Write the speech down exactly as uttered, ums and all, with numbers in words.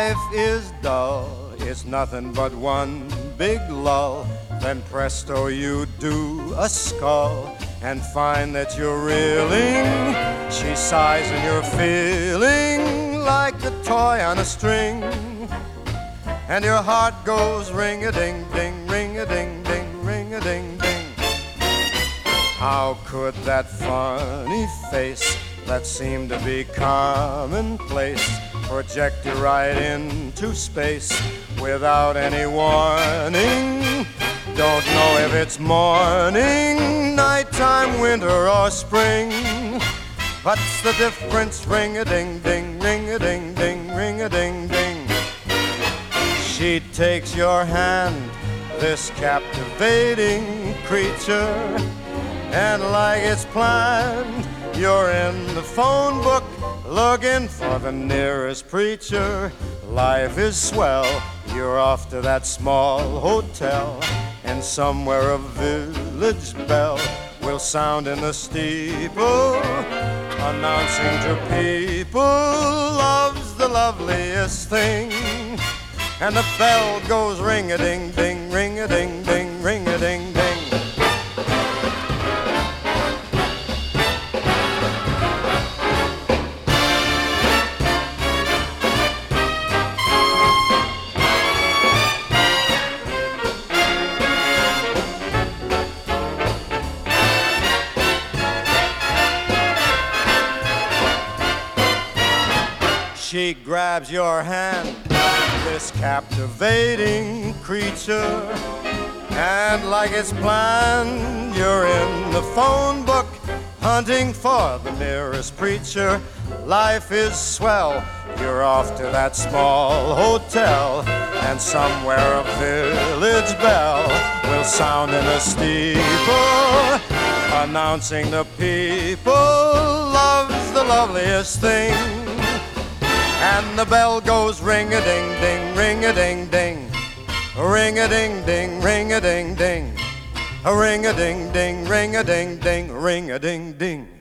life is dull, it's nothing but one big lull. Then presto, you do a skull and find that you're reeling. She sighs and you're feeling like a toy on a string, and your heart goes ring-a-ding-ding, ring-a-ding-ding, ring-a-ding-ding. How could that funny face that seemed to be commonplace project you right into space without any warning? Don't know if it's morning, nighttime, winter, or spring. What's the difference? Ring-a-ding-ding, ring-a-ding-ding, ring-a-ding-ding. She takes your hand, this captivating creature, and like it's planned, you're in the phone book looking for the nearest preacher. Life is swell, you're off to that small hotel, and somewhere a village bell will sound in the steeple, announcing to people love's the loveliest thing. And the bell goes ring-a-ding-ding, ring-a-ding-ding, ring-a-ding-ding. She grabs your hand, this captivating creature, and like it's planned, you're in the phone book hunting for the nearest preacher. Life is swell, you're off to that small hotel, and somewhere a village bell will sound in a steeple, announcing to people love's the loveliest thing. And the bell goes ring-a-ding-ding, ring-a-ding-ding, ring-a-ding-ding, ring-a-ding-ding, ring-a-ding-ding, ring-a-ding-ding, ring-a-ding-ding.